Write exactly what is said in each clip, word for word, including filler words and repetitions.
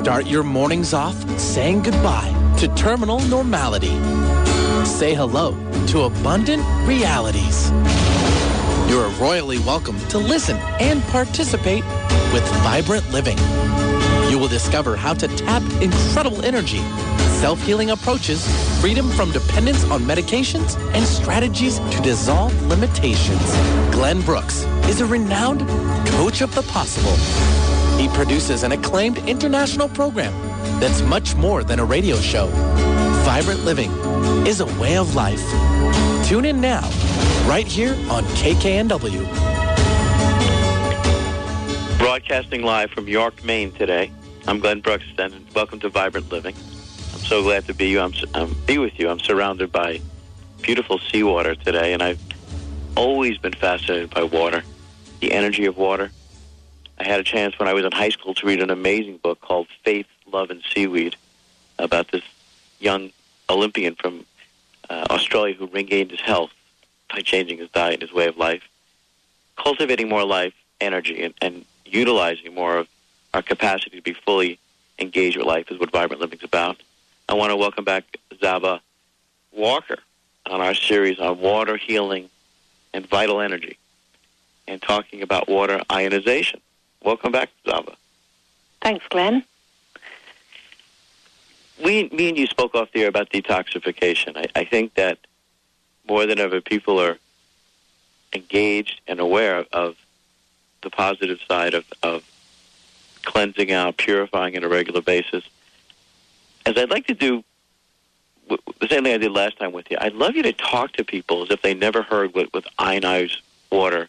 Start your mornings off saying goodbye to terminal normality. Say hello to abundant realities. You are royally welcome to listen and participate with Vibrant Living. You will discover how to tap incredible energy, self-healing approaches, freedom from dependence on medications, and strategies to dissolve limitations. Glenn Brooks is a renowned coach of the possible. He produces an acclaimed international program that's much more than a radio show. Vibrant Living is a way of life. Tune in now, right here on K K N W. Broadcasting live from York, Maine today. I'm Glenn Brooks, and welcome to Vibrant Living. I'm so glad to be you. I'm, I'm be with you. I'm surrounded by beautiful seawater today, and I've always been fascinated by water, the energy of water. I had a chance when I was in high school to read an amazing book called Faith, Love, and Seaweed about this young Olympian from uh, Australia who regained his health by changing his diet and his way of life, cultivating more life, energy, and, and utilizing more of our capacity to be fully engaged with life is what Vibrant Living is about. I want to welcome back Zava Walker on our series on water healing and vital energy and talking about water ionization. Welcome back, Zava. Thanks, Glenn. We, me and you spoke off the air about detoxification. I, I think that more than ever, people are engaged and aware of the positive side of, of cleansing out, purifying on a regular basis. As I'd like to do the same thing I did last time with you, I'd love you to talk to people as if they never heard what, what ionized water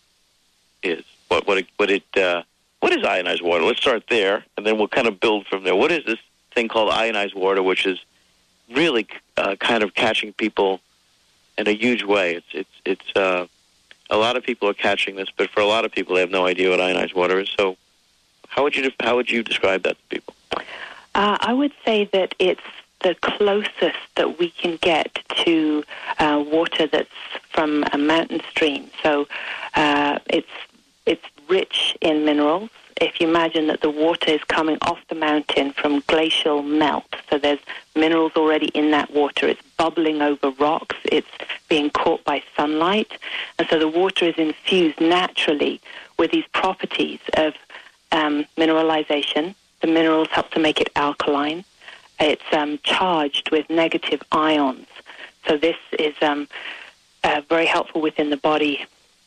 is. What what it, what it uh, what is ionized water? Let's start there, and then we'll kind of build from there. What is this thing called ionized water, which is really uh, kind of catching people in a huge way? It's it's it's uh, a lot of people are catching this, but for a lot of people, they have no idea what ionized water is. So, how would you how would you describe that to people? Uh, I would say that it's the closest that we can get to uh, water that's from a mountain stream. So, uh, it's it's rich in minerals. If you imagine that the water is coming off the mountain from glacial melt, so there's minerals already in that water. It's bubbling over rocks. It's being caught by sunlight. And so the water is infused naturally with these properties of um, mineralization. The minerals help to make it alkaline. It's um, charged with negative ions. So this is um, uh, very helpful within the body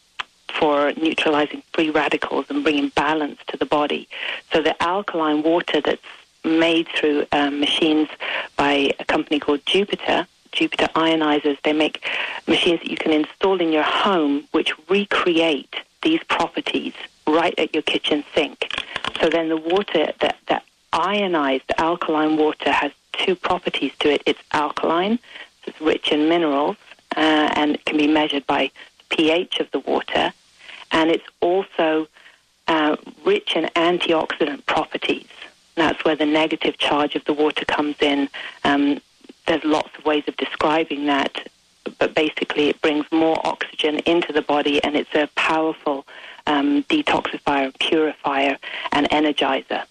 for neutralizing free radicals and bringing balance to the body. So the alkaline water that's made through um, machines by a company called Jupiter, Jupiter Ionizers, they make machines that you can install in your home which recreate these properties right at your kitchen sink. So then the water, that, that ionized alkaline water has two properties to it. It's alkaline, so it's rich in minerals, uh, and it can be measured by the pH of the water. And it's also uh, rich in antioxidant properties. That's where the negative charge of the water comes in. Um, there's lots of ways of describing that, but basically it brings more oxygen into the body, and it's a powerful um, detoxifier, purifier, and energizer.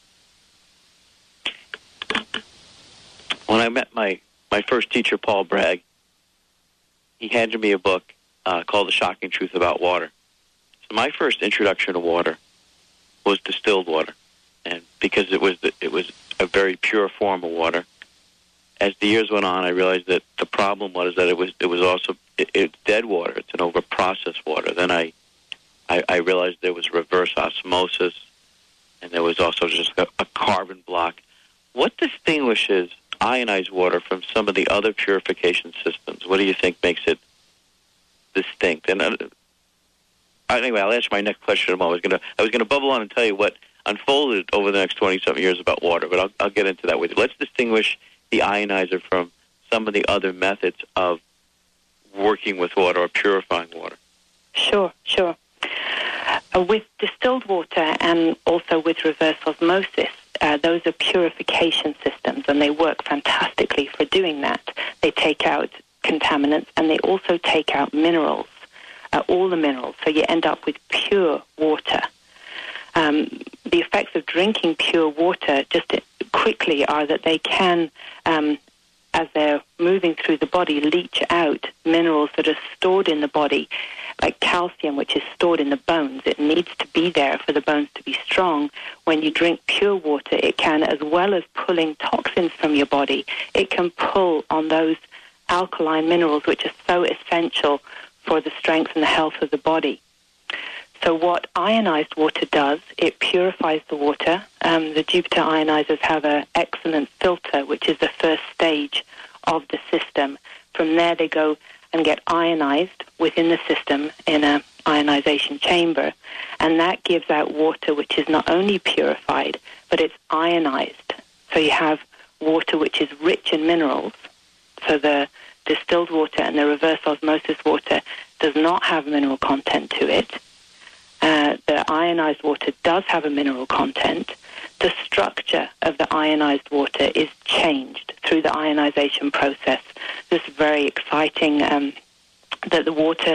When I met my, my first teacher, Paul Bragg, he handed me a book uh, called The Shocking Truth About Water. My first introduction to water was distilled water, and because it was the, it was a very pure form of water. As the years went on, I realized that the problem was that it was it was also it, it's dead water. It's an over-processed water. Then I, I I realized there was reverse osmosis, and there was also just a, a carbon block. What distinguishes ionized water from some of the other purification systems? What do you think makes it distinct? And uh, Anyway, I'll answer my next question in a moment. I was going to I was going to bubble on and tell you what unfolded over the next twenty-something years about water, but I'll, I'll get into that with you. Let's distinguish the ionizer from some of the other methods of working with water or purifying water. Sure, sure. Uh, with distilled water and also with reverse osmosis, uh, those are purification systems, and they work fantastically for doing that. They take out contaminants, and they also take out minerals. Uh, all the minerals, so you end up with pure water. Um, the effects of drinking pure water, just quickly, are that they can, um, as they're moving through the body, leach out minerals that are stored in the body, like calcium, which is stored in the bones. It needs to be there for the bones to be strong. When you drink pure water, it can, as well as pulling toxins from your body, it can pull on those alkaline minerals, which are so essential for the strength and the health of the body. So what ionized water does, it purifies the water. Um, the Jupiter ionizers have an excellent filter, which is the first stage of the system. From there, they go and get ionized within the system in a ionization chamber, and that gives out water which is not only purified, but it's ionized. So you have water which is rich in minerals. So the distilled water and the reverse osmosis water does not have mineral content to it. Uh, the ionized water does have a mineral content. The structure of the ionized water is changed through the ionization process. This is very exciting, um, that the water,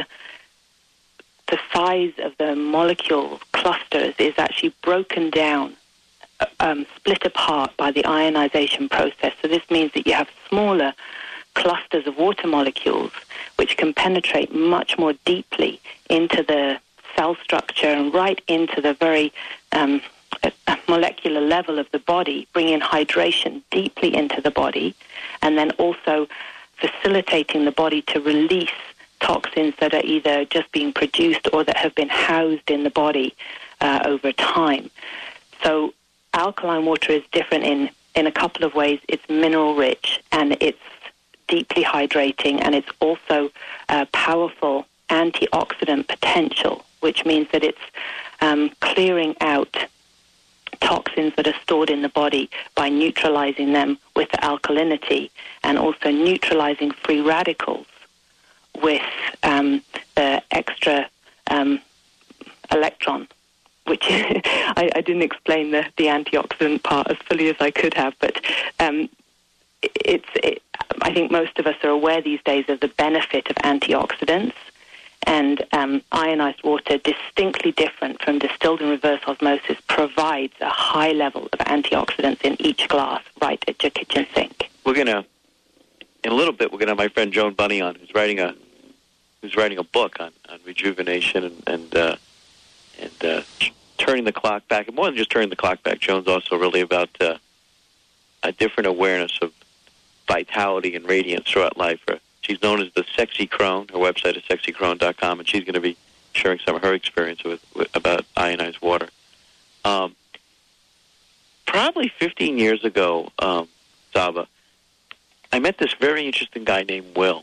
the size of the molecule clusters is actually broken down, um, split apart by the ionization process. So this means that you have smaller clusters of water molecules which can penetrate much more deeply into the cell structure and right into the very um, molecular level of the body, bringing hydration deeply into the body, and then also facilitating the body to release toxins that are either just being produced or that have been housed in the body uh, over time. So alkaline water is different in, in a couple of ways. It's mineral rich and it's deeply hydrating, and it's also uh, powerful antioxidant potential, which means that it's um, clearing out toxins that are stored in the body by neutralizing them with the alkalinity, and also neutralizing free radicals with um, the extra um, electron, which I, I didn't explain the, the antioxidant part as fully as I could have, but um, it's, it, I think most of us are aware these days of the benefit of antioxidants. And um, ionized water, distinctly different from distilled and reverse osmosis, provides a high level of antioxidants in each glass right at your kitchen sink. We're going to, in a little bit, we're going to have my friend Joan Bunny on, who's writing a who's writing a book on, on rejuvenation and and, uh, and uh, turning the clock back. And more than just turning the clock back, Joan's also really about uh, a different awareness of vitality and radiance throughout life. Or, she's known as the Sexy Crone. Her website is sexy crone dot com, and she's going to be sharing some of her experience with, with about ionized water. Um, probably fifteen years ago, um, Zaba, I met this very interesting guy named Will.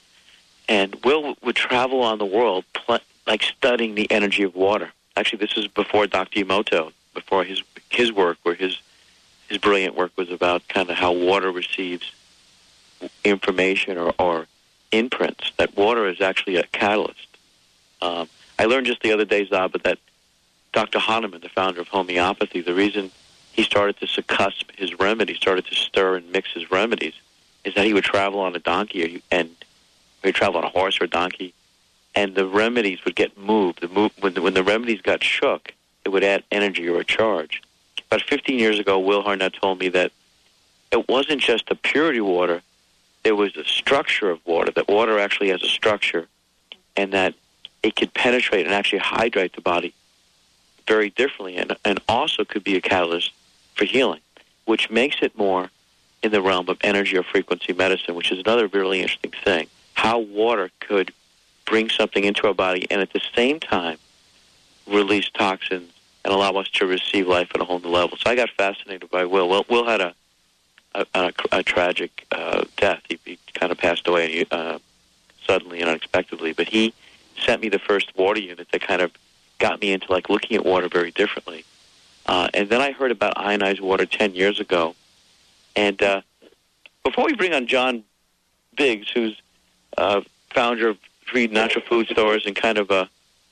And Will would travel on the world, pl- like studying the energy of water. Actually, this is before Doctor Emoto, before his his work, where his his brilliant work was about kind of how water receives information or, or imprints, that water is actually a catalyst. Um, I learned just the other day, Zaba, that Doctor Hahnemann, the founder of homeopathy, the reason he started to succuss his remedies, started to stir and mix his remedies, is that he would travel on a donkey, and he would travel on a horse or a donkey, and the remedies would get moved. The move, when, the, when the remedies got shook, it would add energy or a charge. About fifteen years ago, Will Harnett told me that it wasn't just the purity of water, there was a structure of water, that water actually has a structure, and that it could penetrate and actually hydrate the body very differently, and, and also could be a catalyst for healing, which makes it more in the realm of energy or frequency medicine, which is another really interesting thing, how water could bring something into our body and at the same time release toxins and allow us to receive life at a whole new level. So I got fascinated by Will. Will, Will had a A, a, a tragic uh, death. He, he kind of passed away uh, suddenly and unexpectedly. But he sent me the first water unit that kind of got me into like looking at water very differently. Uh, and then I heard about ionized water ten years ago. And uh, before we bring on John Biggs, who's uh, founder of three natural food stores and kind of a,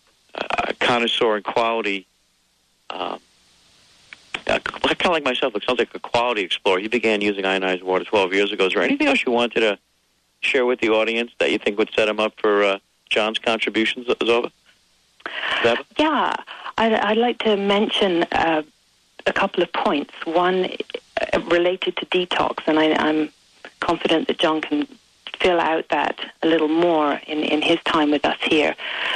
a connoisseur in quality. Um, Uh, kind of like myself, it sounds like a quality explorer. He began using ionized water twelve years ago. Is there anything else you wanted to share with the audience that you think would set him up for uh, John's contributions, Zaba? Yeah, I'd, I'd like to mention uh, a couple of points. One uh, related to detox, and I, I'm confident that John can fill out that a little more in, in his time with us here.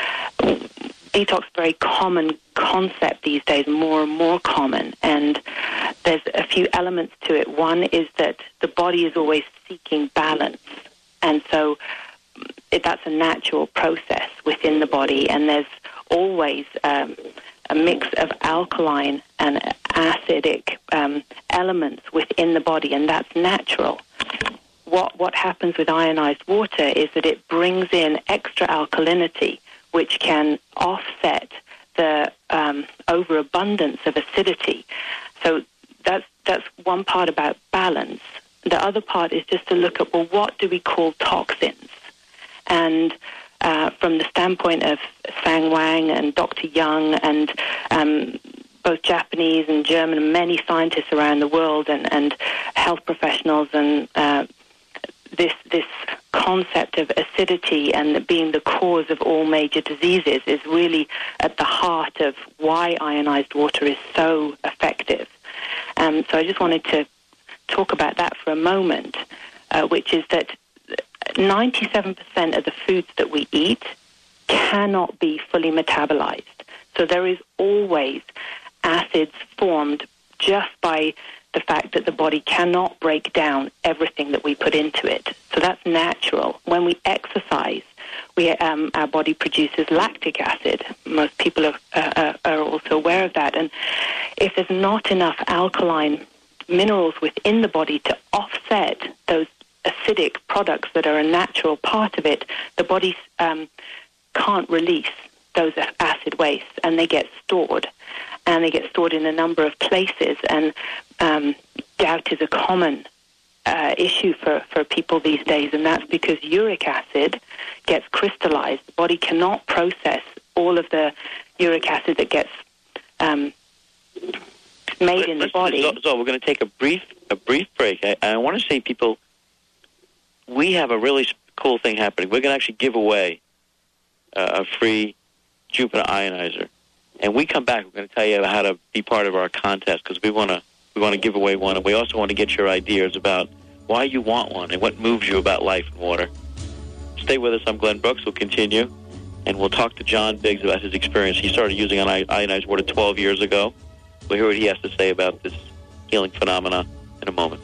Detox is a very common concept these days, more and more common, and there's a few elements to it. One is that the body is always seeking balance, and so it, that's a natural process within the body, and there's always um, a mix of alkaline and acidic um, elements within the body, and that's natural. What what happens with ionized water is that it brings in extra alkalinity, which can offset the um, overabundance of acidity. So that's that's one part about balance. The other part is just to look at, well, what do we call toxins? And uh, from the standpoint of Sang Wang and Doctor Young and um, both Japanese and German and many scientists around the world and, and health professionals and uh, this this concept of acidity and being the cause of all major diseases is really at the heart of why ionized water is so effective. Um, so I just wanted to talk about that for a moment, uh, which is that ninety-seven percent of the foods that we eat cannot be fully metabolized. So there is always acids formed just by the fact that the body cannot break down everything that we put into it. So that's natural. When we exercise, we, um, our body produces lactic acid. Most people are, uh, are also aware of that. And if there's not enough alkaline minerals within the body to offset those acidic products that are a natural part of it, the body um, can't release those acid wastes, and they get stored. And they get stored in a number of places, and um, gout is a common uh, issue for, for people these days, and that's because uric acid gets crystallized. The body cannot process all of the uric acid that gets um, made in the body. So, so we're going to take a brief a brief break. I, I want to say, people, we have a really cool thing happening. We're going to actually give away uh, a free Jupiter ionizer. And we come back, we're going to tell you how to be part of our contest, because we want to we want to give away one, and we also want to get your ideas about why you want one and what moves you about life and water. Stay with us. I'm Glenn Brooks. We'll continue, and we'll talk to John Biggs about his experience. He started using ionized water twelve years ago. We'll hear what he has to say about this healing phenomena in a moment.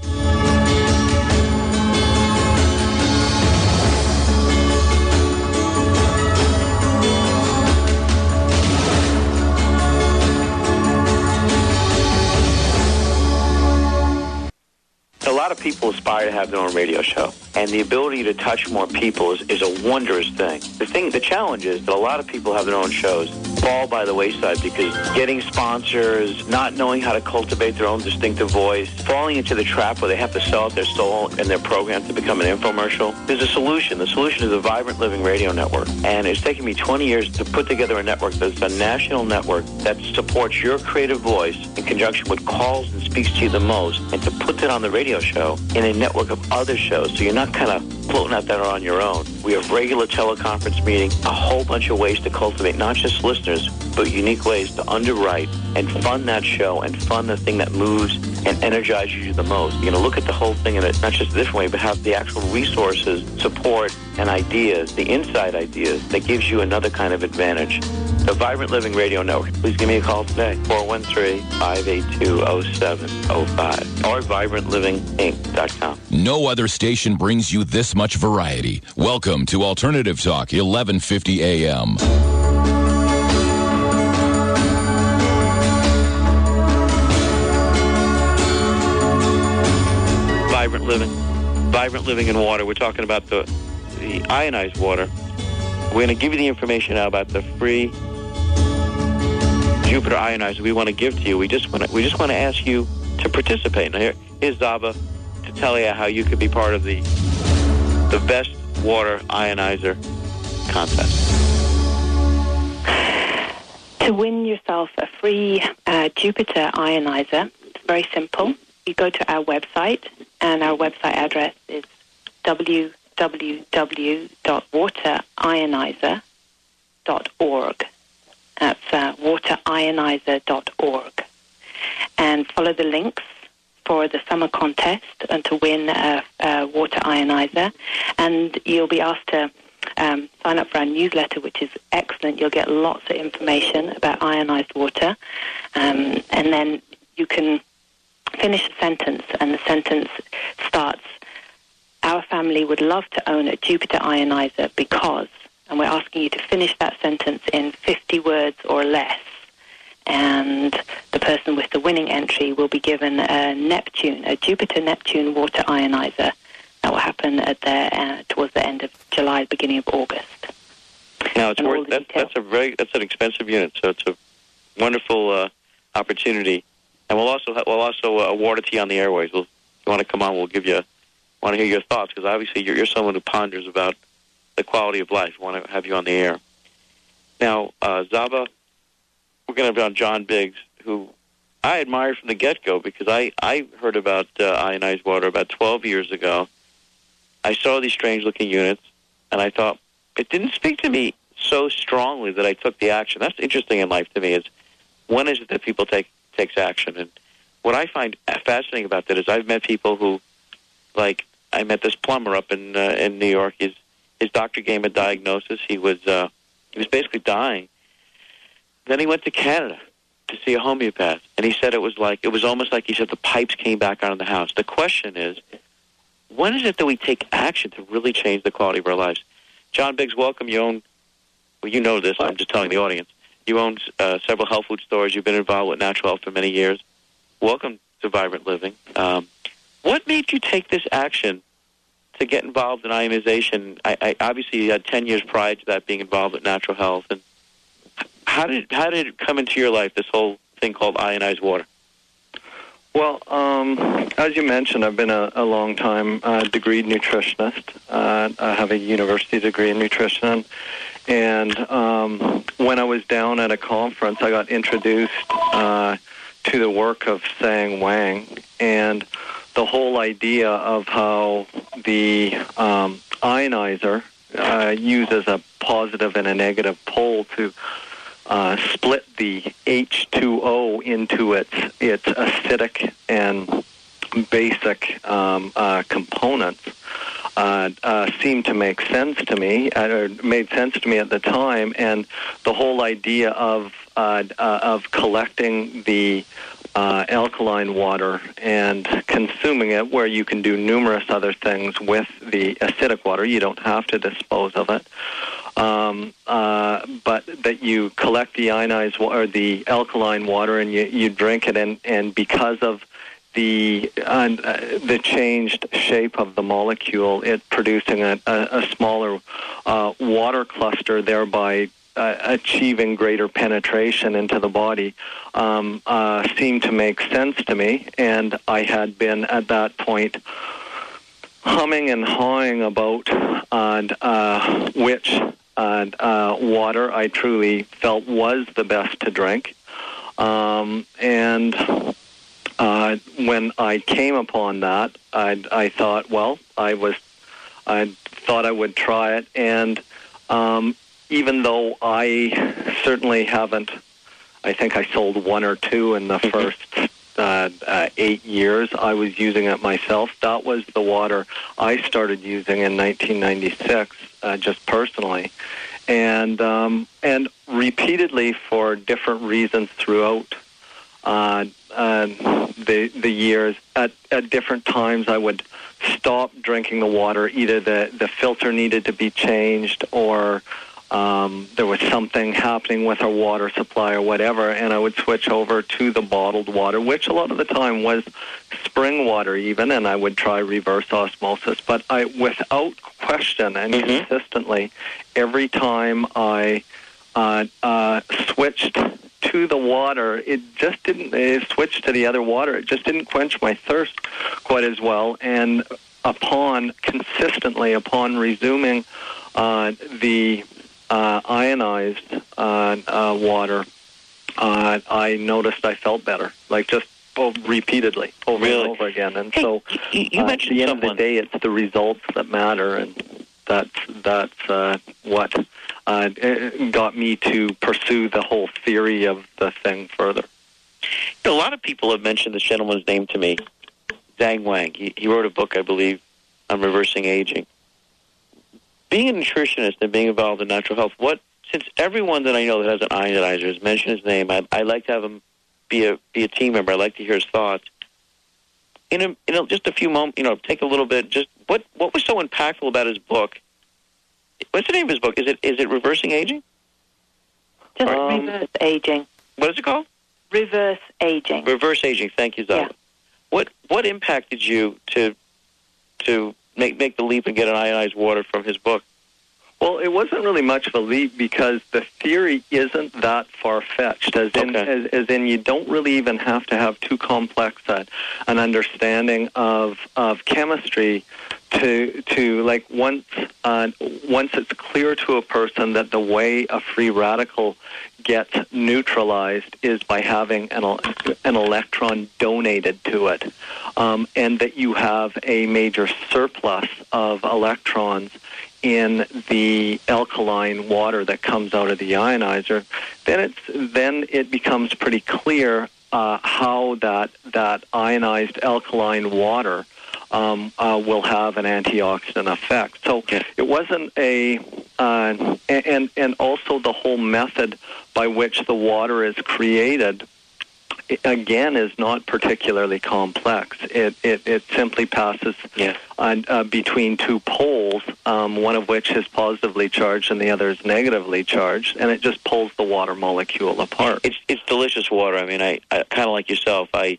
A lot of people aspire to have their own radio show, and the ability to touch more people is, is a wondrous thing. The thing, the challenge is that a lot of people have their own shows fall by the wayside because getting sponsors, not knowing how to cultivate their own distinctive voice, falling into the trap where they have to sell out their soul and their program to become an infomercial. There's a solution. The solution is a Vibrant Living Radio Network, and it's taken me twenty years to put together a network that's a national network that supports your creative voice in conjunction with calls and speaks to you the most, and to put that on the radio show in a network of other shows, so you're not kind of floating out there on your own. We have regular teleconference meetings, a whole bunch of ways to cultivate not just listeners, but unique ways to underwrite and fund that show and fund the thing that moves and energizes you the most. You're going to look at the whole thing in a, not just a different way, but have the actual resources, support, and ideas, the inside ideas, that gives you another kind of advantage. The Vibrant Living Radio Network. Please give me a call today, four one three, five eight two, zero seven zero five, or vibrant living inc dot com. No other station brings you this much variety. Welcome to Alternative Talk, eleven fifty A M. Vibrant Living. Vibrant Living in Water. We're talking about the, the ionized water. We're going to give you the information now about the free Jupiter ionizer we want to give to you. We just want to, we just want to ask you to participate. Now here, here's Zaba to tell you how you could be part of the the best water ionizer contest. To win yourself a free uh, Jupiter ionizer, it's very simple. You go to our website, and our website address is w w w dot water ionizer dot org. That's uh, water ionizer dot org. and follow the links for the summer contest and to win a, a water ionizer. And you'll be asked to um, sign up for our newsletter, which is excellent. You'll get lots of information about ionized water. Um, and then you can finish a sentence, and the sentence starts, "Our family would love to own a Jupiter ionizer because," and we're asking you to finish that sentence in fifty words or less. And the person with the winning entry will be given a Neptune, a Jupiter Neptune water ionizer. That will happen at the uh, towards the end of July, beginning of August. Now it's And all worth the that, details. that's a very that's an expensive unit, so it's a wonderful uh, opportunity. And we'll also ha- we'll also uh, award it to you on the airways. We'll, if you want to come on, we'll give you want to hear your thoughts, because obviously you're, you're someone who ponders about the quality of life. We want to have you on the air. Now, uh, Zaba, we're going to have on John Biggs, who I admired from the get-go, because I, I heard about uh, ionized water about twelve years ago. I saw these strange-looking units, and I thought, it didn't speak to me so strongly that I took the action. That's interesting in life to me, is when is it that people take takes action? And what I find fascinating about that is I've met people who, like, I met this plumber up in uh, in New York. His his doctor gave him a diagnosis. He was uh, he was basically dying. Then he went to Canada to see a homeopath, and he said it was like it was almost like he said the pipes came back on in the house. The question is, when is it that we take action to really change the quality of our lives? John Biggs, welcome. You own, well, you know this. I'm just telling the audience. You own uh, several health food stores. You've been involved with natural health for many years. Welcome to Vibrant Living. Um, what made you take this action to get involved in ionization? I, I obviously you had ten years prior to that being involved with natural health. And how did how did it come into your life, this whole thing called ionized water? Well, um, as you mentioned, I've been a, a long-time uh, degreed nutritionist. Uh, I have a university degree in nutrition. And um, when I was down at a conference, I got introduced uh, to the work of Sang Wang and the whole idea of how the um, ionizer uh, uses a positive and a negative pole to Uh, split the H two O into its its acidic and basic um, uh, components uh, uh, seemed to make sense to me, uh, or made sense to me at the time, and the whole idea of uh, uh, of collecting the uh, alkaline water and consuming it, where you can do numerous other things with the acidic water. You don't have to dispose of it. Um, uh, but that you collect the ionized wa- or the alkaline water and you, you drink it, and, and because of the uh, the changed shape of the molecule, it producing a, a, a smaller uh, water cluster, thereby uh, achieving greater penetration into the body, um, uh, seemed to make sense to me. And I had been at that point humming and hawing about uh, uh, which uh, uh, water I truly felt was the best to drink. Um, and uh, when I came upon that, I, I thought, well, I was, I thought I would try it. And um, even though I certainly haven't, I think I sold one or two in the first Uh, uh, eight years I was using it myself. That was the water I started using in nineteen ninety-six, uh, just personally, and um, and repeatedly for different reasons throughout uh, uh, the the years. At at different times, I would stop drinking the water. Either the the filter needed to be changed, or Um, there was something happening with our water supply or whatever, and I would switch over to the bottled water, which a lot of the time was spring water even, and I would try reverse osmosis. But I, without question and mm-hmm. consistently, every time I uh, uh, switched to the water, it just didn't, it switched to the other water, it just didn't quench my thirst quite as well. And upon, consistently, upon resuming uh, the Uh, ionized uh, uh, water, uh, I noticed I felt better, like just oh, repeatedly, over really? and over again. And hey, so, you, you uh, mentioned at the end someone. of the day, it's the results that matter, and that's that's uh, what uh, got me to pursue the whole theory of the thing further. A lot of people have mentioned this gentleman's name to me, Zhang Wang. He, he wrote a book, I believe, on reversing aging. Being a nutritionist and being involved in natural health, what since everyone that I know that has an ionizer has mentioned his name, I, I like to have him be a be a team member. I like to hear his thoughts. In a, in a, just a few moments, you know, take a little bit. Just what what was so impactful about his book? What's the name of his book? Is it is it Reversing Aging? Just Um, reverse aging. What is it called? Reverse aging. Reverse Aging. Thank you, Zara. Yeah. What what impacted you to to make make the leap and get an ionized water from his book? Well, it wasn't really much of a leap because the theory isn't that far-fetched, as in, Okay. as, as in you don't really even have to have too complex a, an understanding of of chemistry to to like once uh, once it's clear to a person that the way a free radical gets neutralized is by having an an electron donated to it, um, and that you have a major surplus of electrons in the alkaline water that comes out of the ionizer, then it's then it becomes pretty clear uh, how that that ionized alkaline water um, uh, will have an antioxidant effect. So Okay. it wasn't a uh, and and also the whole method by which the water is created, again, is not particularly complex. It it, it simply passes Yeah. uh, uh, between two poles, um, one of which is positively charged and the other is negatively charged, and it just pulls the water molecule apart. It's it's delicious water. I mean, I, I kind of like yourself. I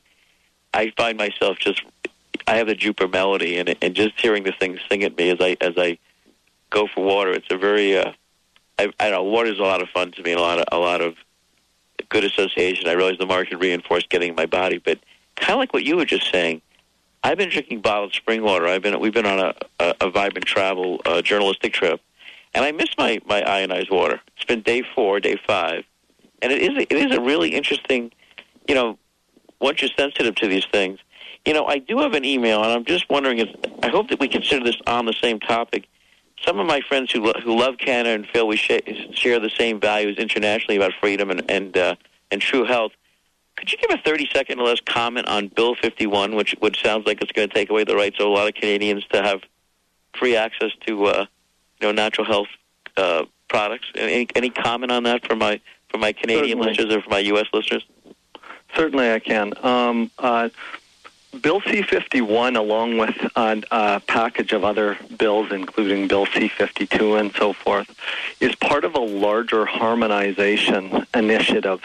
I find myself just I have the Jupiter melody, and and just hearing the thing sing at me as I as I go for water. It's a very uh, I, I don't know. Water is a lot of fun to me, and a lot of a lot of good association. I realize the market reinforced getting in my body, but kind of like what you were just saying. I've been drinking bottled spring water. I've been we've been on a, a, a vibrant travel uh, journalistic trip, and I miss my, my ionized water. It's been day four, day five, and it is a, it is a really interesting. You know, once you're sensitive to these things, you know, I do have an email, and I'm just wondering if I hope that we consider this on the same topic. Some of my friends who lo- who love Canada and feel we sh- share the same values internationally about freedom and and uh, and true health. Could you give a thirty-second or less comment on Bill fifty-one, which which sounds like it's going to take away the rights of a lot of Canadians to have free access to uh, you know natural health uh, products? Any, any comment on that from my from my Canadian Certainly. listeners or from my U S listeners? Certainly, I can. Um, uh, Bill C fifty-one, along with uh, a package of other bills, including Bill C fifty-two and so forth, is part of a larger harmonization initiative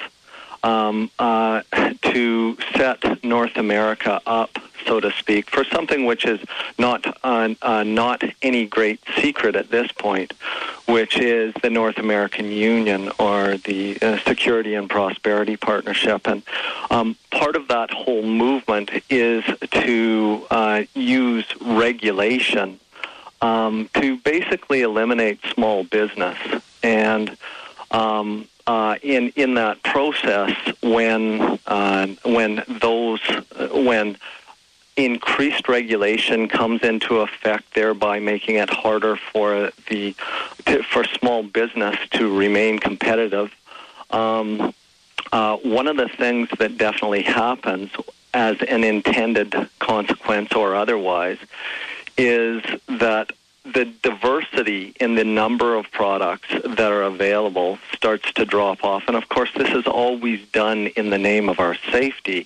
um, uh, to set North America up, so to speak, for something which is not uh, uh, not any great secret at this point, which is the North American Union, or the uh, Security and Prosperity Partnership. And um, part of that whole movement is to uh, use regulation um, to basically eliminate small business. And um, uh, in in that process, when uh, when those uh, when increased regulation comes into effect, thereby making it harder for the to, for small business to remain competitive. Um, uh, one of the things that definitely happens as an intended consequence or otherwise is that the diversity in the number of products that are available starts to drop off. And of course, this is always done in the name of our safety.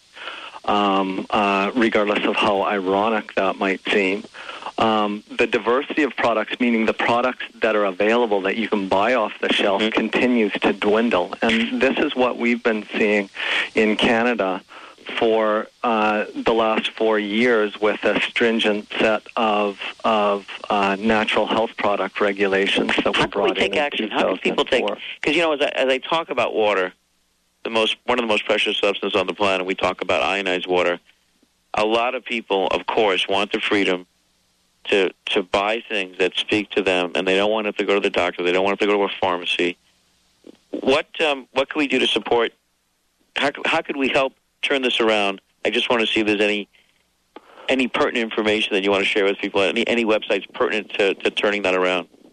Um, uh, regardless of how ironic that might seem. Um, the diversity of products, meaning the products that are available that you can buy off the shelf, mm-hmm. continues to dwindle. And this is what we've been seeing in Canada for uh, the last four years with a stringent set of of uh, natural health product regulations that were How can brought we take in action? in How can people take... Because, you know, as I, as I talk about water, the most one of the most precious substances on the planet, we talk about ionized water. A lot of people, of course, want the freedom to to buy things that speak to them, and they don't want to have to go to the doctor. They don't want to have to go to a pharmacy. What um, what can we do to support? How how could we help turn this around? I just want to see if there's any any pertinent information that you want to share with people. Any any websites pertinent to, to turning that around?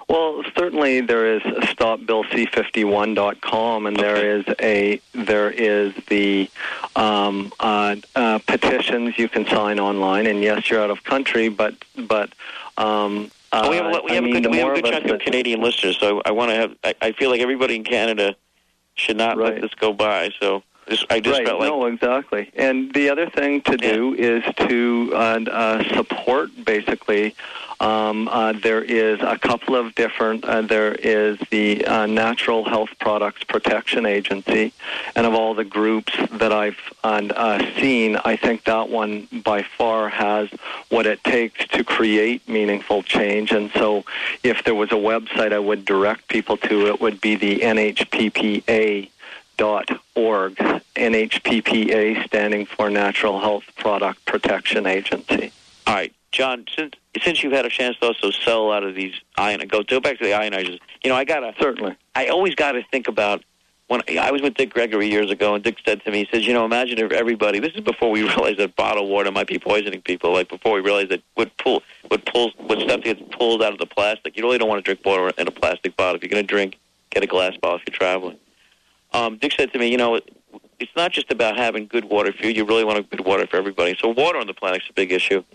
Well, certainly there is stop bill c fifty-one dot com, and okay. there is a there is the um, uh, uh, petitions you can sign online. And yes, you're out of country, but but um, uh, well, we have, we have I a mean, good we have a good of chunk of Canadian listeners, so I want to have. I, I feel like everybody in Canada should not right. let this go by. So. Just, I just right. felt like... No, exactly. And the other thing to yeah. do is to uh, uh, support, basically. Um, uh, there is a couple of different... Uh, there is the uh, Natural Health Products Protection Agency, and of all the groups that I've uh, seen, I think that one by far has what it takes to create meaningful change. And so if there was a website I would direct people to, it would be the N H P P A dot org, N H P P A standing for Natural Health Product Protection Agency. All right, John, since since you've had a chance to also sell out of these ion, go go back to the ionizers. You know, I gotta certainly. I always got to think about when I was with Dick Gregory years ago, and Dick said to me, he says, you know, imagine if everybody. This is before we realized that bottled water might be poisoning people. Like before we realized that what pull what pulls what stuff gets pulled out of the plastic. You really don't want to drink water in a plastic bottle. If you're going to drink, get a glass bottle if you're traveling. Um, Dick said to me, you know, it's not just about having good water for you. You really want good water for everybody. So water on the planet is a big issue,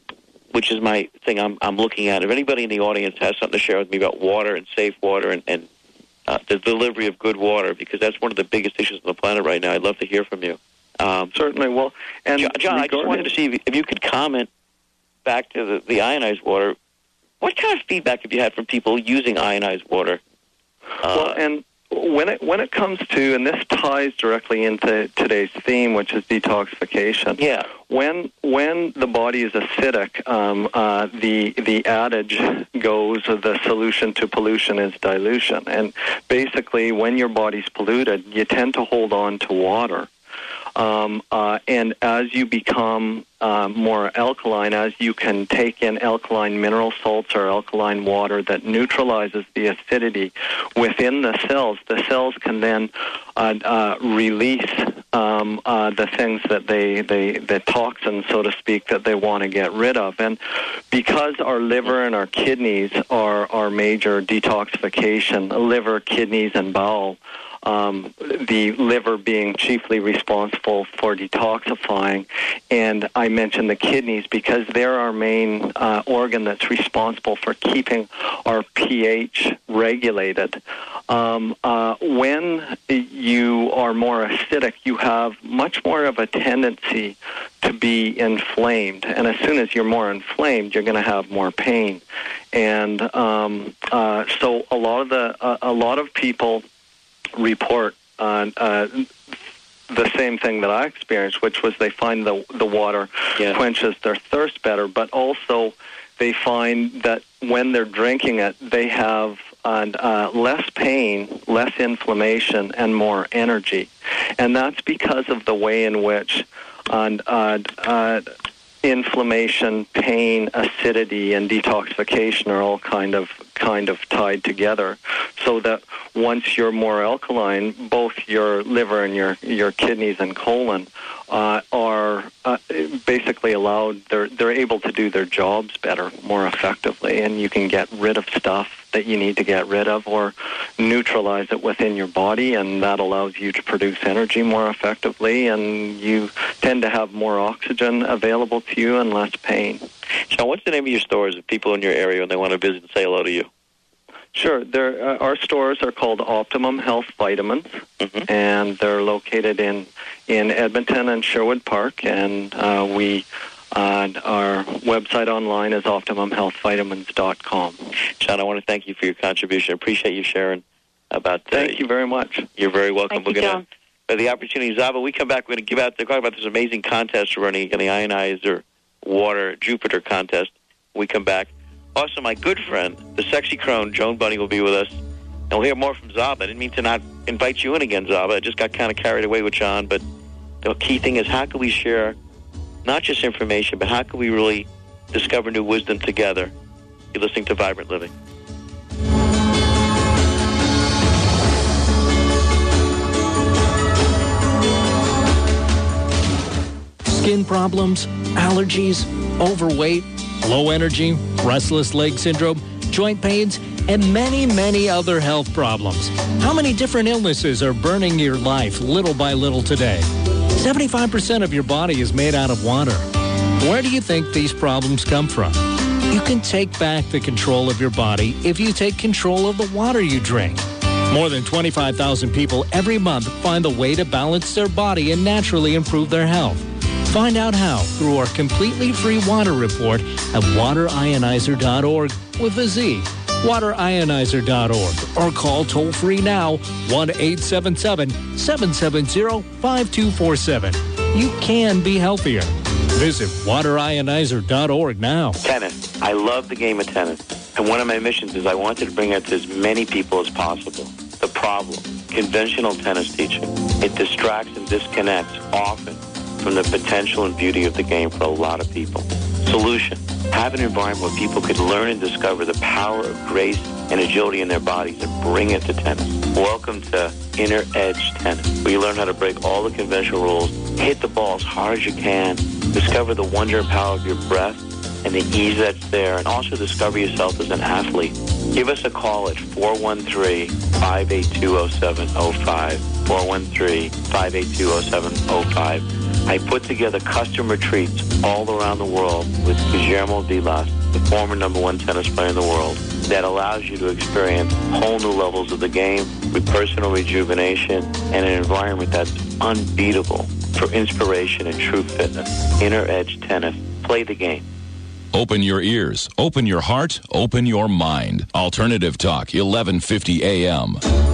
which is my thing I'm, I'm looking at. If anybody in the audience has something to share with me about water and safe water and, and uh, the delivery of good water, because that's one of the biggest issues on the planet right now, I'd love to hear from you. Um, Certainly. Well, and John, John I just wanted to see if you, if you could comment back to the, the ionized water. What kind of feedback have you had from people using ionized water? Uh, well, and... When it when it comes to, and this ties directly into today's theme, which is detoxification. Yeah. When when the body is acidic, um, uh, the the adage goes, the solution to pollution is dilution. And basically, when your body's polluted, you tend to hold on to water. Um, uh, and as you become uh, more alkaline, as you can take in alkaline mineral salts or alkaline water that neutralizes the acidity within the cells, the cells can then uh, uh, release um, uh, the things that they, they, the toxins, so to speak, that they want to get rid of. And because our liver and our kidneys are our major detoxification, liver, kidneys, and bowel, Um, the liver being chiefly responsible for detoxifying, and I mentioned the kidneys because they're our main uh, organ that's responsible for keeping our pH regulated. Um, uh, when you are more acidic, you have much more of a tendency to be inflamed, and as soon as you're more inflamed, you're going to have more pain. And um, uh, so a lot of the uh, a lot of people report on uh, the same thing that I experienced, which was they find the the water yeah. quenches their thirst better, but also they find that when they're drinking it, they have uh, uh, less pain, less inflammation, and more energy. And that's because of the way in which uh, uh, uh, inflammation, pain, acidity, and detoxification are all kind of kind of tied together, so that once you're more alkaline, both your liver and your, your kidneys and colon uh, are uh, basically allowed, they're, they're able to do their jobs better, more effectively, and you can get rid of stuff that you need to get rid of or neutralize it within your body, and that allows you to produce energy more effectively, and you tend to have more oxygen available to you and less pain. Sean, what's the name of your stores if people in your area and they want to visit and say hello to you? Sure. There, uh, our stores are called Optimum Health Vitamins, mm-hmm. and they're located in, in Edmonton and Sherwood Park, and uh, we uh, our website online is optimum health vitamins dot com. John, I want to thank you for your contribution. I appreciate you sharing about uh, Thank you very much. You're very welcome. Thank we're you, going to the opportunity, Zava. When we come back, we're going to give out talk about this amazing contest we're running, the Ionizer Water Jupiter contest. When we come back. Also, my good friend, the sexy crone, Joan Bunny, will be with us. And we'll hear more from Zaba. I didn't mean to not invite you in again, Zaba. I just got kind of carried away with John. But the key thing is, how can we share not just information, but how can we really discover new wisdom together? You're listening to Vibrant Living. Skin problems, allergies, overweight, low energy, restless leg syndrome. joint pains, and many, many other health problems. How many different illnesses are burning your life little by little today? seventy-five percent of your body is made out of water. Where do you think these problems come from? You can take back the control of your body if you take control of the water you drink. More than twenty-five thousand people every month find the way to balance their body and naturally improve their health. Find out how through our completely free water report at water ionizer dot org with a Z, water ionizer dot org, or call toll-free now, one eight seven seven, seven seven zero, five two four seven. You can be healthier. Visit water ionizer dot org now. Tennis. I love the game of tennis. And one of my missions is I wanted to bring it to as many people as possible. The problem, conventional tennis teaching. It distracts and disconnects often from the potential and beauty of the game for a lot of people. Solution, have an environment where people could learn and discover the power of grace and agility in their bodies and bring it to tennis. Welcome to Inner Edge Tennis, where you learn how to break all the conventional rules, hit the ball as hard as you can, discover the wonder and power of your breath and the ease that's there, and also discover yourself as an athlete. Give us a call at four one three, five eight two, zero seven zero five, four one three, five eight two, zero seven zero five. I put together custom retreats all around the world with Guillermo Vilas, the former number one tennis player in the world, that allows you to experience whole new levels of the game with personal rejuvenation and an environment that's unbeatable for inspiration and true fitness. Inner Edge Tennis. Play the game. Open your ears, open your heart, open your mind. Alternative Talk, eleven fifty A M.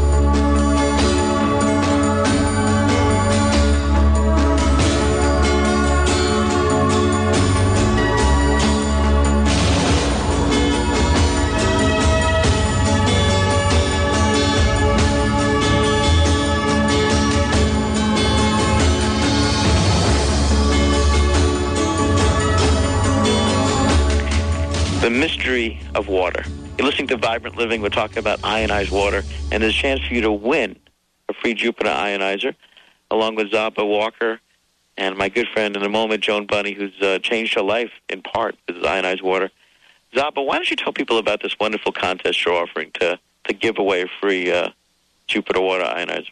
The mystery of water. You're listening to Vibrant Living. We're talking about ionized water, and there's a chance for you to win a free Jupiter Ionizer, along with Zaba Walker and my good friend in a moment, Joan Bunny, who's uh, changed her life in part with ionized water. Zaba, why don't you tell people about this wonderful contest you're offering to, to give away a free uh, Jupiter Water Ionizer?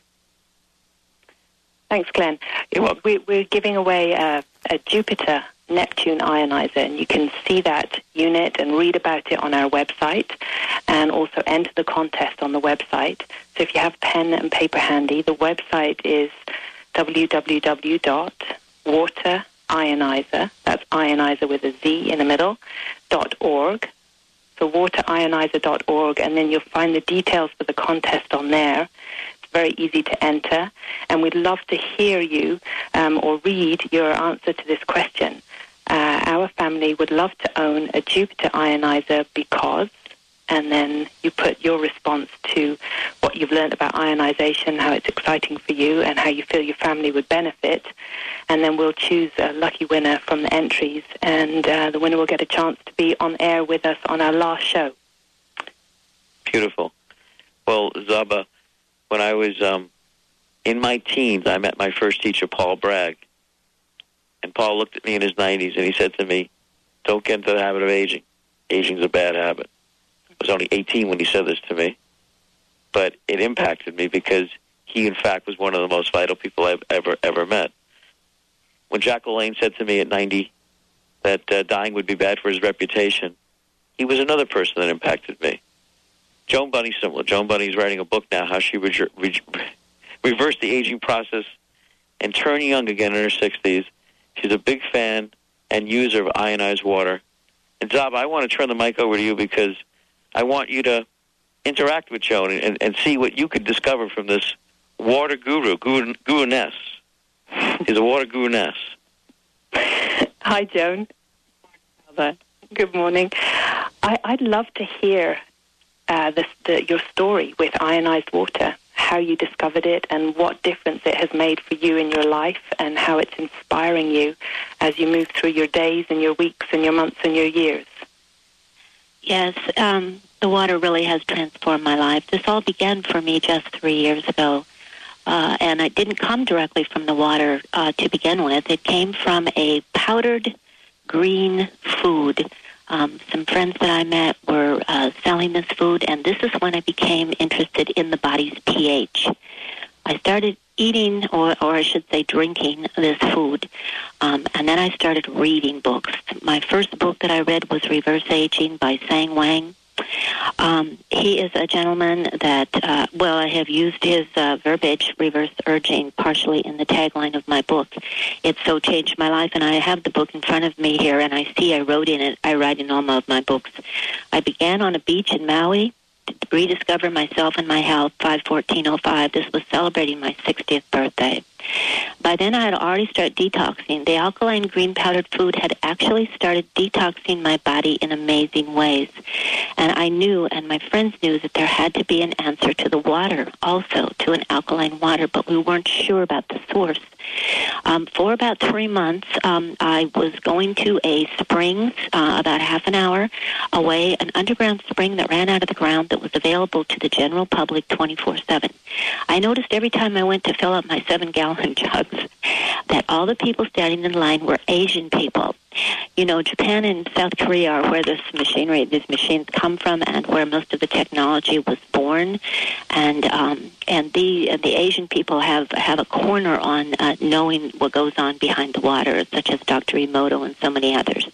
Thanks, Glenn. We, we're giving away a, a Jupiter Neptune Ionizer, and you can see that unit and read about it on our website and also enter the contest on the website. So if you have pen and paper handy, the website is w w w dot water ionizer, that's ionizer with a Z in the middle, dot org. So water ionizer dot org, and then you'll find the details for the contest on there. Very easy to enter, and we'd love to hear you um, or read your answer to this question. Uh, our family would love to own a Jupiter Ionizer because, and then you put your response to what you've learned about ionization, how it's exciting for you, and how you feel your family would benefit. And then we'll choose a lucky winner from the entries, and uh, the winner will get a chance to be on air with us on our last show. Beautiful. Well, Zaba, when I was um, in my teens, I met my first teacher, Paul Bragg. And Paul looked at me in his nineties, and he said to me, don't get into the habit of aging. Aging's a bad habit. I was only eighteen when he said this to me. But it impacted me because he, in fact, was one of the most vital people I've ever, ever met. When Jack LaLanne said to me at ninety that uh, dying would be bad for his reputation, he was another person that impacted me. Joan Bunny's similar. Joan Bunny's writing a book now, how she re- re- reversed the aging process and turned young again in her sixties. She's a big fan and user of ionized water. And Zaba, I want to turn the mic over to you because I want you to interact with Joan and, and see what you could discover from this water guru, guru guru-ness. He's a water guru-ness. Hi, Joan. Good morning. I, I'd love to hear uh, this, the, your story with ionized water, how you discovered it and what difference it has made for you in your life and how it's inspiring you as you move through your days and your weeks and your months and your years. Yes, um, the water really has transformed my life. This all began for me just three years ago, uh, and it didn't come directly from the water uh, to begin with. It came from a powdered green food. Uh, Um, some friends that I met were uh, selling this food, and this is when I became interested in the body's pH. I started eating, or, or I should say drinking, this food, um, and then I started reading books. My first book that I read was Reverse Aging by Sang Wang. Um, he is a gentleman that, uh, well, I have used his uh, verbiage, reverse urging, partially in the tagline of my book. It so changed my life, and I have the book in front of me here, and I see I wrote in it, I write in all of my books. I began on a beach in Maui to rediscover myself and my health, five fourteen oh five. This was celebrating my sixtieth birthday. By then, I had already started detoxing. The alkaline green powdered food had actually started detoxing my body in amazing ways. And I knew, and my friends knew, that there had to be an answer to the water, also to an alkaline water, but we weren't sure about the source. Um, for about three months, um, I was going to a springs uh, about half an hour away, an underground spring that ran out of the ground that was available to the general public twenty-four seven. I noticed every time I went to fill up my seven-gallon jugs that all the people standing in line were Asian people. You know, Japan and South Korea are where this machinery, these machines come from, and where most of the technology was born. And um, and the and the Asian people have have a corner on uh, knowing what goes on behind the water, such as Doctor Emoto and so many others.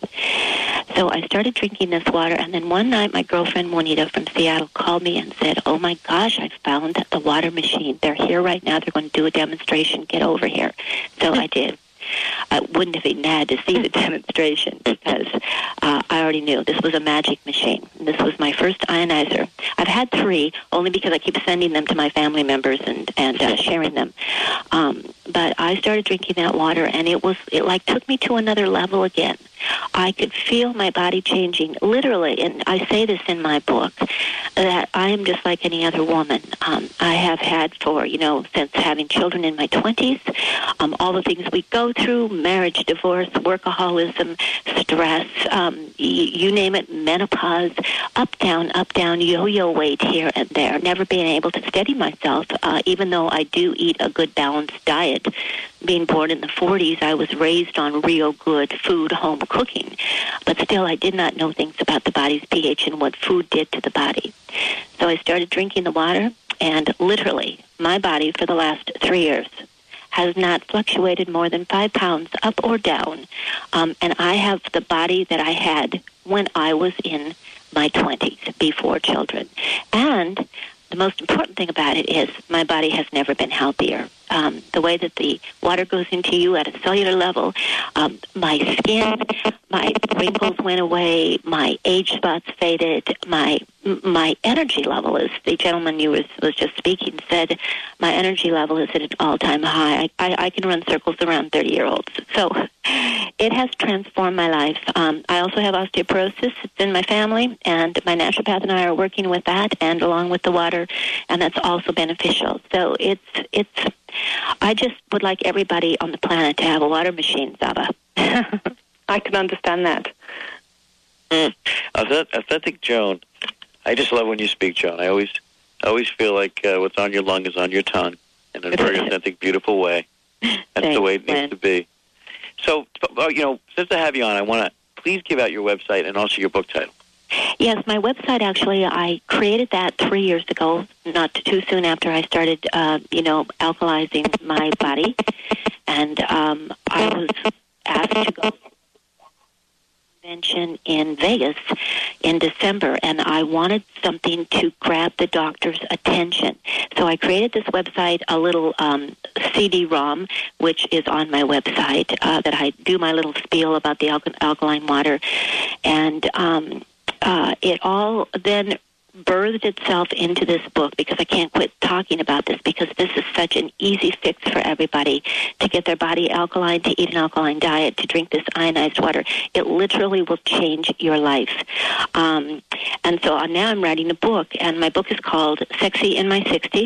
So I started drinking this water, and then one night my girlfriend Juanita from Seattle called me and said, "Oh my gosh, I found the water machine. They're here right now. They're going to do a demonstration. Get over here." So I did. I wouldn't have even had to see the demonstration because uh, I already knew this was a magic machine. This was my first ionizer. I've had three, only because I keep sending them to my family members and and uh, sharing them. Um, but I started drinking that water, and it was it like took me to another level again. I could feel my body changing, literally, and I say this in my book, that I am just like any other woman. Um, I have had for, you know, since having children in my twenties, um, all the things we go through, marriage, divorce, workaholism, stress, um, y- you name it, menopause, up, down, up, down, yo-yo weight here and there, never being able to steady myself, uh, even though I do eat a good balanced diet. Being born in the forties, I was raised on real good food, home cooking. But still, I did not know things about the body's pH and what food did to the body. So I started drinking the water, and literally, my body for the last three years has not fluctuated more than five pounds up or down. Um, and I have the body that I had when I was in my twenties, before children. And the most important thing about it is my body has never been healthier. Um, the way that the water goes into you at a cellular level, um, my skin, my wrinkles went away, my age spots faded, my my energy level, as the gentleman you was, was just speaking said, my energy level is at an all-time high. I, I, I can run circles around thirty-year-olds. So it has transformed my life. Um, I also have osteoporosis. It's in my family, and my naturopath and I are working with that, and along with the water, and that's also beneficial. So it's it's. I just would like everybody on the planet to have a water machine, Zaba. I can understand that. Mm. Authentic Joan. I just love when you speak, Joan. I always always feel like uh, what's on your lung is on your tongue in a very authentic, beautiful way. That's Thanks, the way it needs Glenn. to be. So, you know, since I have you on, I want to please give out your website and also your book title. Yes, my website, actually, I created that three years ago, not too soon after I started, uh, you know, alkalizing my body. And um, I was asked to go to a convention in Vegas in December, and I wanted something to grab the doctor's attention. So I created this website, a little um, C D ROM, which is on my website, uh, that I do my little spiel about the alk- alkaline water. And um Uh, it all then birthed itself into this book, because I can't quit talking about this, because this is such an easy fix for everybody to get their body alkaline, to eat an alkaline diet, to drink this ionized water. It literally will change your life. Um, and so now I'm writing a book, and my book is called Sexy in My sixties.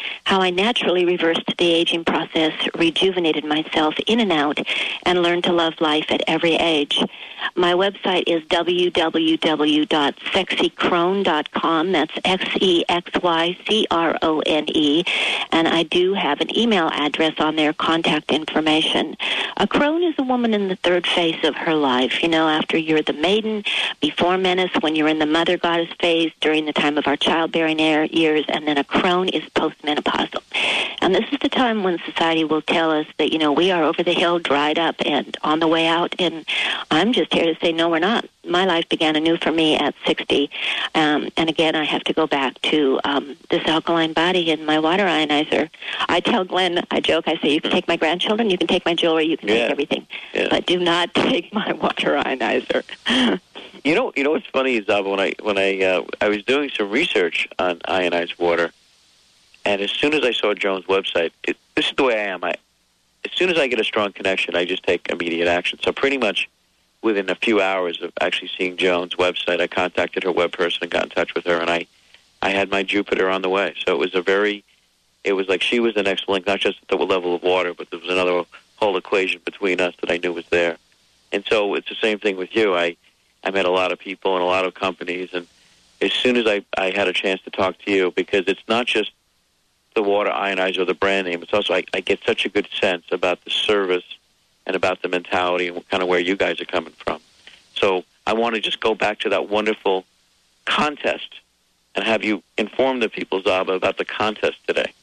how I naturally reversed the aging process, rejuvenated myself in and out, and learned to love life at every age. My website is w w w dot sexy crone dot com. That's X E X Y C R O N E. And I do have an email address on there, contact information. A crone is a woman in the third phase of her life. You know, after you're the maiden, before menace, when you're in the mother goddess phase, during the time of our childbearing years, and then a crone is postmenopausal. And this is the time when society will tell us that, you know, we are over the hill, dried up, and on the way out. And I'm just here to say, no, we're not. My life began anew for me at sixty. Um, and again, I have to go back to um, this alkaline body and my water ionizer. I tell Glenn, I joke, I say, you can take my grandchildren, you can take my jewelry, you can yeah. take everything. Yeah. But do not take my water ionizer. You know, you know what's funny is uh, when I when I uh, I was doing some research on ionized water, and as soon as I saw Joan's website, it, this is the way I am. I, as soon as I get a strong connection, I just take immediate action. So pretty much within a few hours of actually seeing Joan's website, I contacted her web person and got in touch with her, and I I had my Jupiter on the way. So it was a very, it was like she was the next link, not just at the level of water, but there was another whole equation between us that I knew was there. And so it's the same thing with you. I. I met a lot of people and a lot of companies, and as soon as I, I had a chance to talk to you, because it's not just the water ionizer or the brand name, it's also I, I get such a good sense about the service and about the mentality and kind of where you guys are coming from. So I want to just go back to that wonderful contest and have you inform the people, Zaba, about the contest today.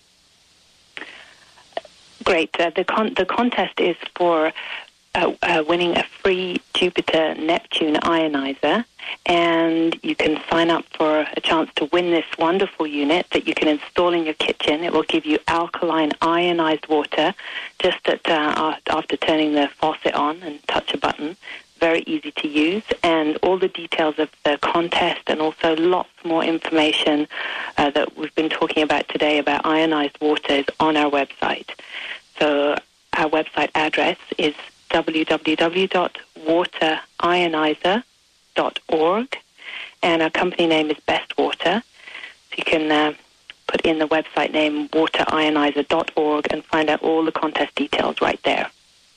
Great. Uh, the con- the contest is for Uh, uh, winning a free Jupiter Neptune ionizer, and you can sign up for a chance to win this wonderful unit that you can install in your kitchen. It will give you alkaline ionized water just at, uh, after turning the faucet on and touch a button. Very easy to use, and all the details of the contest and also lots more information uh, that we've been talking about today about ionized water is on our website. So our website address is w w w dot water ionizer dot org, and our company name is Best Water. So you can uh, put in the website name water ionizer dot org and find out all the contest details right there.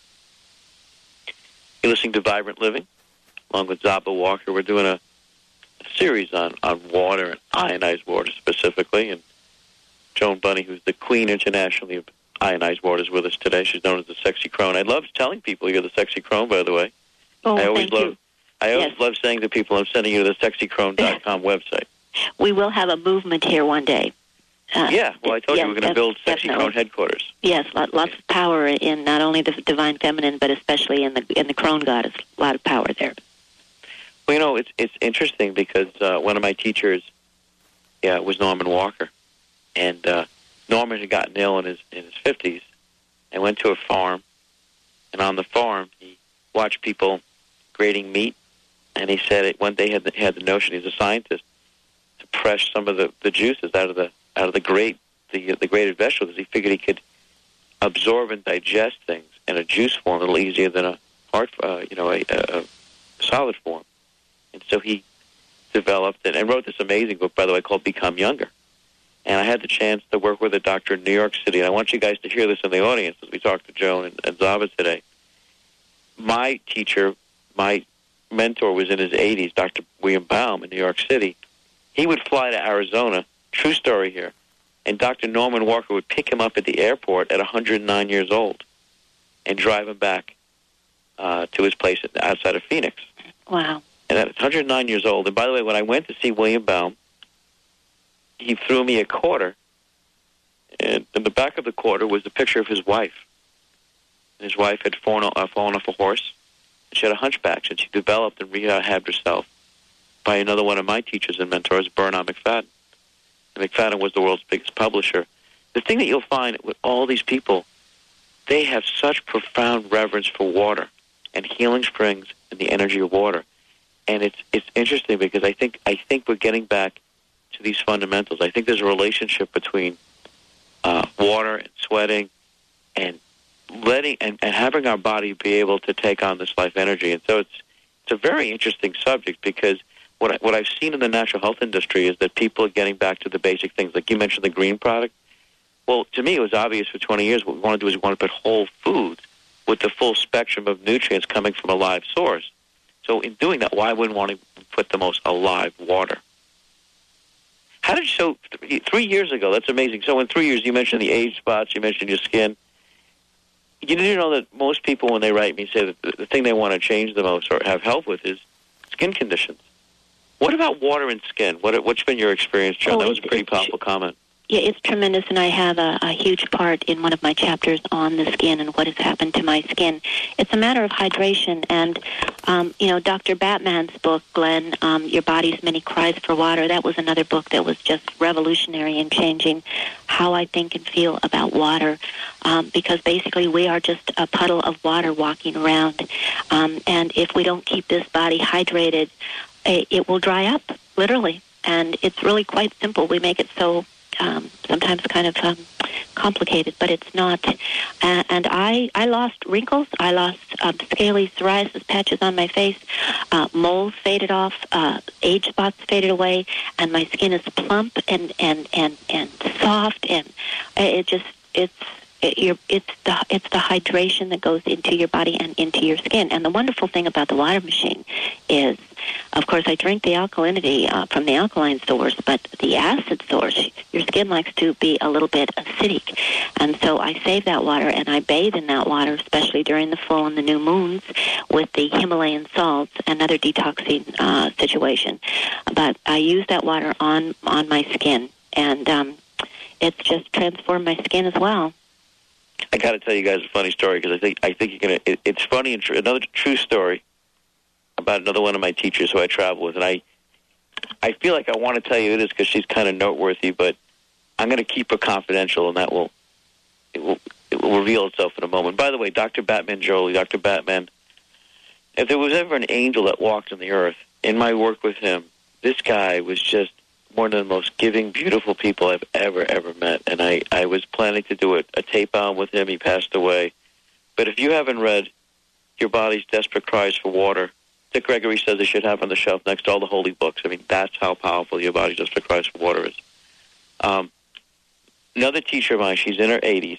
You're listening to Vibrant Living, along with Zaba Walker. We're doing a, a series on, on water and ionized water specifically, and Joan Bunny, who's the queen internationally of ionized water, is with us today. She's known as the Sexy Crone. I love telling people you're the Sexy Crone, by the way. Oh, I always thank love you. I always Yes. love saying to people, I'm sending you to the sexy crone dot com website. We will have a movement here one day. Uh, Yeah, well, I told yes, you we're going to build Sexy definitely. Crone headquarters. Yes, lot, lots of power in not only the divine feminine, but especially in the in the crone goddess. A lot of power there. Well, you know, it's it's interesting because uh, one of my teachers, yeah, was Norman Walker, and uh, Norman had gotten ill in his in his fifties, and went to a farm, and on the farm he watched people grading meat, and he said it, one day he had the, had the notion, he's a scientist, to press some of the, the juices out of the out of the grate the the grated vegetables. He figured he could absorb and digest things in a juice form a little easier than a hard, uh, you know, a, a, a solid form. And so he developed it and wrote this amazing book, by the way, called Become Younger. And I had the chance to work with a doctor in New York City, and I want you guys to hear this in the audience as we talk to Joan and, and Zaba today. My teacher, my mentor was in his eighties, Doctor William Baum in New York City. He would fly to Arizona, true story here, and Doctor Norman Walker would pick him up at the airport at one hundred nine years old and drive him back uh, to his place outside of Phoenix. Wow. And at one hundred nine years old, and by the way, when I went to see William Baum, he threw me a quarter, and in the back of the quarter was a picture of his wife. And his wife had fallen, uh, fallen off a horse. She had a hunchback, and she developed and rehabbed herself by another one of my teachers and mentors, Bernard McFadden. And McFadden was the world's biggest publisher. The thing that you'll find with all these people, they have such profound reverence for water and healing springs and the energy of water. And it's it's interesting because I think I think we're getting back to these fundamentals. I think there's a relationship between uh, water and sweating and letting and, and having our body be able to take on this life energy. And so it's it's a very interesting subject because what I, what I've seen in the natural health industry is that people are getting back to the basic things. Like you mentioned the green product. Well, to me, it was obvious for twenty years what we want to do is we want to put whole foods with the full spectrum of nutrients coming from a live source. So in doing that, why wouldn't want to put the most alive water? How did you, so th- three years ago, that's amazing. So in three years, you mentioned the age spots, you mentioned your skin. You do know that most people, when they write me, say that the, the thing they want to change the most or have help with is skin conditions. What about water and skin? What, what's been your experience, Joan? Oh, that was a pretty it's, powerful comment. Yeah, it's tremendous, and I have a, a huge part in one of my chapters on the skin and what has happened to my skin. It's a matter of hydration, and, um, you know, Doctor Batman's book, Glenn, um, Your Body's Many Cries for Water, that was another book that was just revolutionary in changing how I think and feel about water, um, because basically we are just a puddle of water walking around, um, and if we don't keep this body hydrated, it, it will dry up, literally, and it's really quite simple. We make it so Um, sometimes kind of um, complicated, but it's not. Uh, and I, I lost wrinkles. I lost um, scaly psoriasis patches on my face. Uh, moles faded off. Uh, age spots faded away, and my skin is plump and and and, and soft. And it just it's it, you're, it's the it's the hydration that goes into your body and into your skin. And the wonderful thing about the water machine is, of course, I drink the alkalinity uh, from the alkaline source, but the acid source, your skin likes to be a little bit acidic. And so I save that water, and I bathe in that water, especially during the full and the new moons, with the Himalayan salts, another detoxing uh, situation. But I use that water on, on my skin, and um, it's just transformed my skin as well. I got to tell you guys a funny story, because I think I think you're gonna. It, it's funny and true. Another true story about another one of my teachers who I travel with, and I I feel like I want to tell you it is because she's kind of noteworthy, but I'm going to keep her confidential, and that will it will it will reveal itself in a moment. By the way, Doctor Batman Jolie, Doctor Batman, if there was ever an angel that walked on the earth, in my work with him, this guy was just one of the most giving, beautiful people I've ever, ever met. And I, I was planning to do a, a tape on with him. He passed away. But if you haven't read Your Body's Desperate Cries for Water, Dick Gregory says they should have on the shelf next to all the holy books. I mean, that's how powerful Your Body's Desperate Cries for Water is. Um, another teacher of mine, she's in her eighties.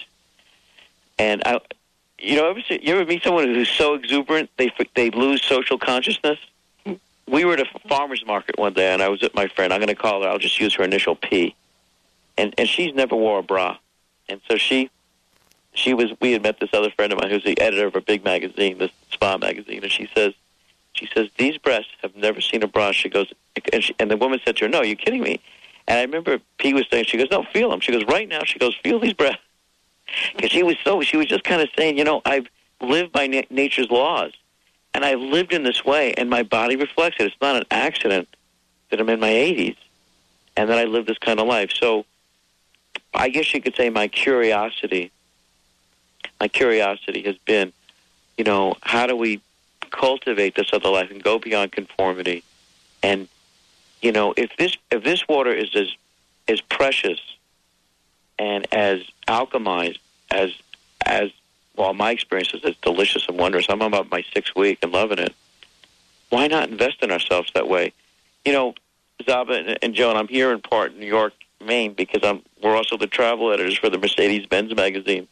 And, I, you know, ever, you ever meet someone who's so exuberant they they lose social consciousness? We were at a farmer's market one day, and I was with my friend. I'm going to call her. I'll just use her initial P. And and she's never wore a bra. And so she she was, we had met this other friend of mine who's the editor of a big magazine, this spa magazine, and she says, she says, these breasts have never seen a bra. She goes, and, she, and the woman said to her, no, you're kidding me. And I remember P was saying, she goes, no, feel them. She goes, right now, she goes, feel these breasts. Because she was so, she was just kind of saying, you know, I've lived by na- nature's laws. And I've lived in this way, and my body reflects it. It's not an accident that I'm in my eighties and that I live this kind of life. So I guess you could say my curiosity, my curiosity has been, you know, how do we cultivate this other life and go beyond conformity? And, you know, if this if this water is as, as precious and as alchemized as as well, my experience is it's delicious and wondrous. I'm about my sixth week and loving it. Why not invest in ourselves that way? You know, Zaba and Joan, I'm here in part New York, Maine, because I'm we're also the travel editors for the Mercedes-Benz magazine.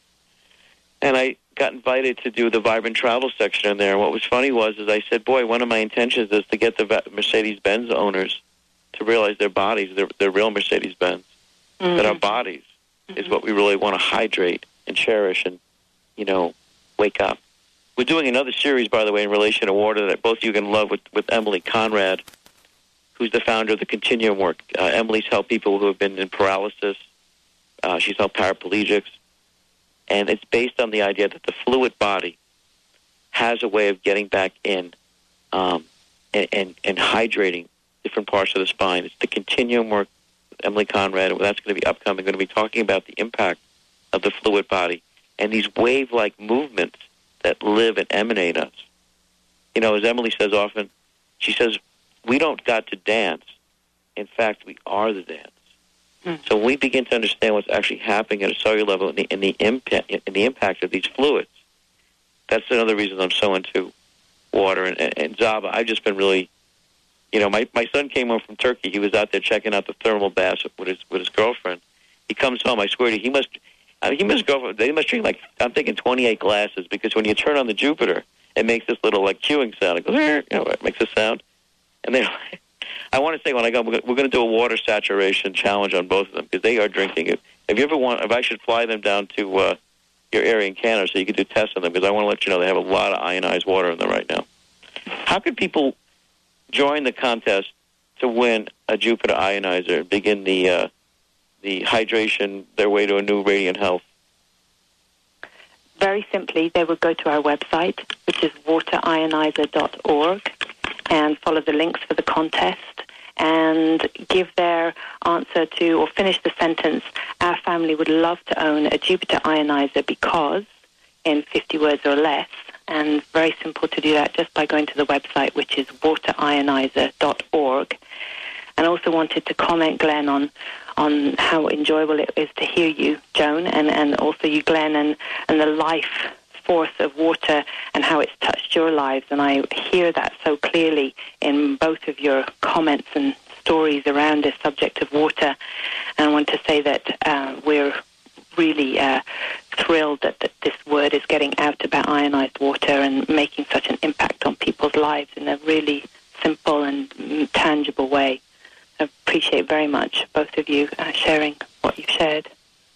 And I got invited to do the Vibrant Travel section in there. And what was funny was is I said, boy, one of my intentions is to get the Mercedes-Benz owners to realize their bodies, they're, they're real Mercedes-Benz, mm-hmm. that our bodies mm-hmm. is what we really want to hydrate and cherish and, you know, wake up. We're doing another series, by the way, in relation to water that both you can love with, with Emily Conrad, who's the founder of the Continuum Work. Uh, Emily's helped people who have been in paralysis. Uh, she's helped paraplegics. And it's based on the idea that the fluid body has a way of getting back in um, and, and, and hydrating different parts of the spine. It's the Continuum Work, Emily Conrad, and that's going to be upcoming. We're going to be talking about the impact of the fluid body and these wave-like movements that live and emanate us. You know, as Emily says often, she says, we don't got to dance. In fact, we are the dance. Mm. So when we begin to understand what's actually happening at a cellular level and the, and the, impact, and the impact of these fluids, that's another reason I'm so into water. And, and, and Zaba, I've just been really, you know, my, my son came home from Turkey. He was out there checking out the thermal baths with his, with his girlfriend. he comes home. I swear to you, he must, I mean, he must go. They must drink like I'm thinking twenty-eight glasses because when you turn on the Jupiter, it makes this little like queuing sound. It goes, you know, it makes a sound, and they. I want to say when I go, we're going to do a water saturation challenge on both of them because they are drinking it. If you ever want, if I should fly them down to uh, your area in Canada so you can do tests on them because I want to let you know they have a lot of ionized water in them right now. How could people join the contest to win a Jupiter ionizer and begin the uh, the hydration, their way to a new radiant health? Very simply, they would go to our website, which is water ionizer dot org, and follow the links for the contest and give their answer to, or finish the sentence, our family would love to own a Jupiter ionizer because, in fifty words or less. And very simple to do that just by going to the website, which is water ionizer dot org. And also wanted to comment, Glenn, on on how enjoyable it is to hear you, Joan, and, and also you, Glenn, and, and the life force of water and how it's touched your lives. And I hear that so clearly in both of your comments and stories around the subject of water. And I want to say that uh, we're really uh, thrilled that, that this word is getting out about ionized water and making such an impact on people's lives in a really simple and tangible way. I appreciate very much both of you uh, sharing what you've shared.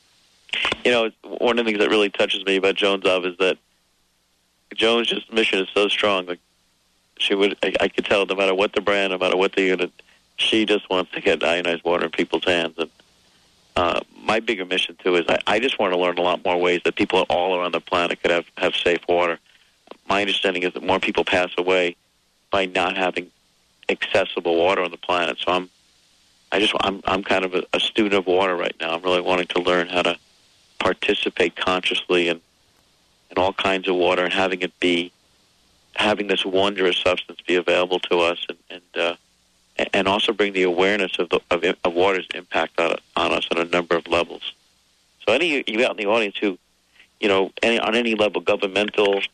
You know, one of the things that really touches me about Joan Zav is that Joan's just mission is so strong. Like she would, I, I could tell, no matter what the brand, no matter what the unit, she just wants to get ionized water in people's hands. And uh, my bigger mission too is I, I just want to learn a lot more ways that people all around the planet could have, have safe water. My understanding is that more people pass away by not having accessible water on the planet. So I'm, I just, I'm, I'm kind of a, a student of water right now. I'm really wanting to learn how to participate consciously in, in all kinds of water and having it be, having this wondrous substance be available to us, and and, uh, and also bring the awareness of the of, of water's impact on, on us on a number of levels. So any of you out in the audience who, you know, any, on any level, governmental,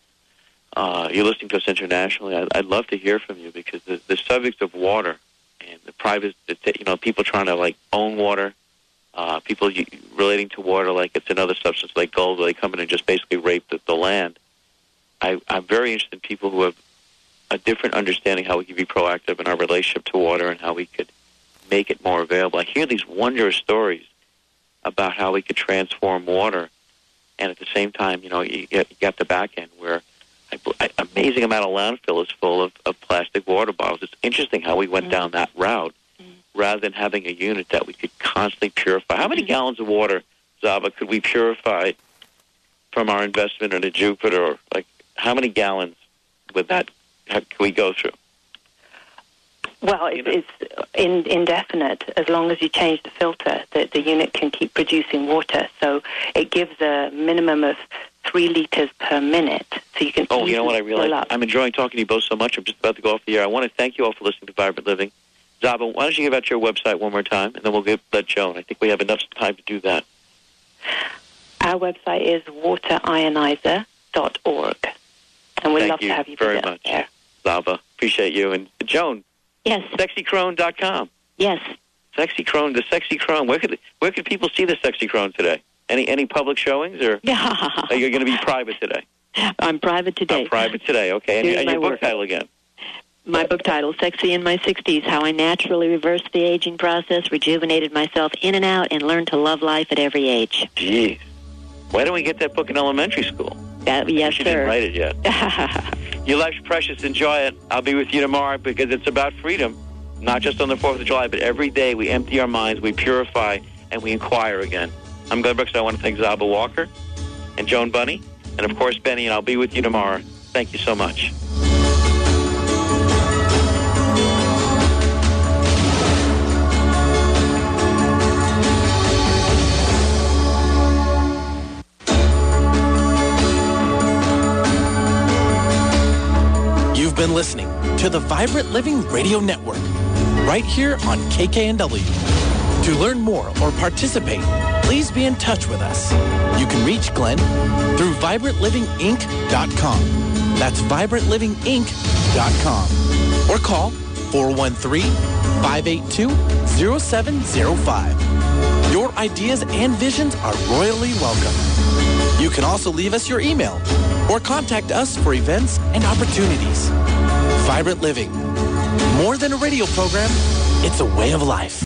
uh, you're listening to us internationally, I, I'd love to hear from you because the, the subject of water and the private, you know, people trying to like own water, uh, people relating to water like it's another substance like gold, where they come in and just basically rape the, the land. I, I'm very interested in people who have a different understanding how we can be proactive in our relationship to water and how we could make it more available. I hear these wondrous stories about how we could transform water, and at the same time, you know, you get, you got the back end where an amazing amount of landfill is full of, of plastic water bottles. It's interesting how we went mm. down that route mm. rather than having a unit that we could constantly purify. How many mm. gallons of water, Zava, could we purify from our investment in a Jupiter? Or like, how many gallons would that have, can we go through? Well, it, it's in, indefinite. As long as you change the filter, the, the unit can keep producing water. So it gives a minimum of three liters per minute. So you can. Oh, you know what I realize? I'm enjoying talking to you both so much. I'm just about to go off the air. I want to thank you all for listening to Vibrant Living. Zava, why don't you give out your website one more time, and then we'll give let Joan. I think we have enough time to do that. Our website is water ionizer dot org, and we'd thank love you to have you very visit much, there. Zava. Appreciate you. And Joan. Yes. sexy crone dot com. Yes. Sexy Crone, the Sexy Crone. Where could where could people see the Sexy Crone today? Any any public showings, or are you going to be private today? I'm private today. Oh, private today, okay. And, Here's and your my book work. title again? My book title, Sexy in My sixties, How I Naturally Reversed the Aging Process, Rejuvenated Myself in and Out, and Learned to Love Life at Every Age. Jeez. Why don't we get that book in elementary school? That, yes, she sir. didn't write it yet. Your life's precious. Enjoy it. I'll be with you tomorrow because it's about freedom. Not just on the fourth of July, but every day we empty our minds, we purify, and we inquire again. I'm Glenn Brooks, and I want to thank Zava Walker and Joan Bunny, and of course Benny, and I'll be with you tomorrow. Thank you so much. You've been listening to the Vibrant Living Radio Network, right here on K K N W. To learn more or participate, please be in touch with us. You can reach Glenn through vibrant living inc dot com. That's vibrant living inc dot com. Or call four one three, five eight two, zero seven zero five. Your Your ideas and visions are royally welcome. You can also leave us your email or contact us for events and opportunities. Vibrant Living. More than a radio program, it's a way of life.